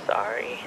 sorry.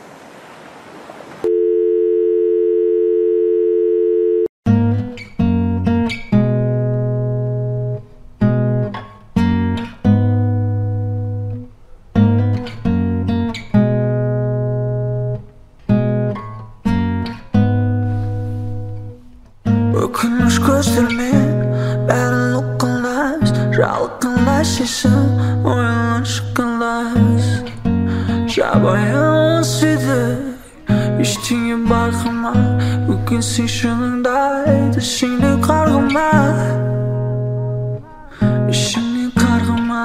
Өкініш көздермен бәрін ұққанлас, жалыққанлас сезім ойынан шыққанлас. Жабайын сөйдік ештеңе байқама, өкінсең шыныңдайды сенде қарғама, ішіңнен қарғама.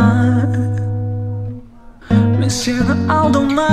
Мен сені алдама,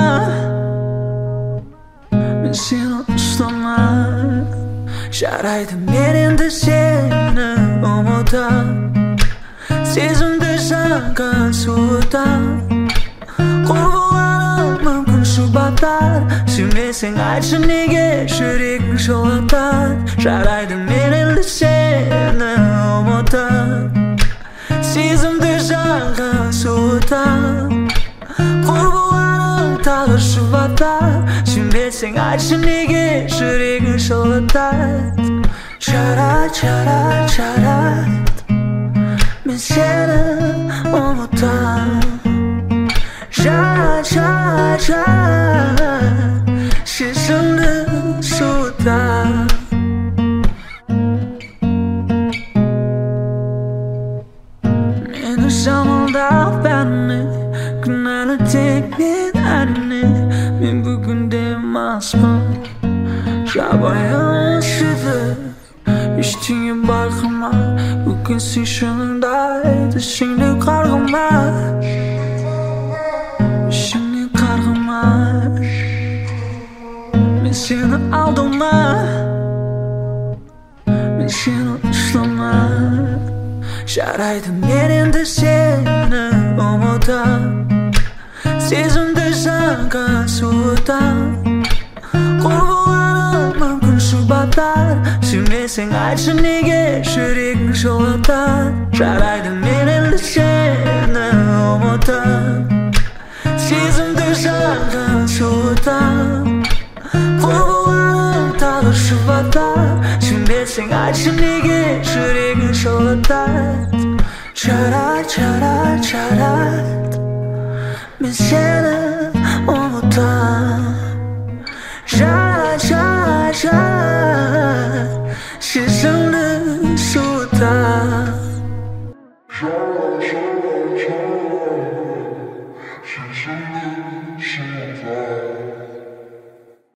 мен сені ұстама. Жарайды мен енді сені ұмытам, сезімді жанған суытам. Құл болғаным мүмкін жұбатар, сүймесең айтшы неге жүрегің жылатар. Жарайды мен енді сені ұмытам, сезімді жанған суытам. Құл болғаным тағы жұбатар, сүймесең айтшы неге жүрегің жылатар. Жарайды, жарайды, жарайды, мен сені ұмытам. Жарайды, жарайды, жарайды, сезімді суытам. Мені жамылдап бәріне, кінәлі тек мен әрине. Мен бүгінде маспын, жабайын сөйтіп ештеңе байқама, өкінсең шыныңдайды сенде қарғама, ішіңнен қарғама. Мен сені алдама, мен сені ұстама. Жарайды мен енді сені ұмытам, сезімді жанған суытам. Құл болғаным мүмкін жұбатар, сүймесең айтшы неге жүрегің жылатар. Жарайды мен енді сені ұмытам, сезімді жанған суытам. Құл болғаным тағы жұбатар, сүймесең айтшы неге жүрегің жылатар. Жарайды, жарайды, жарайды, мен сені ұмытам. Жарайды, жарайды, жарайды, сезімді суытам. Жарайды, жарайды, жарайды, сезімді суытам.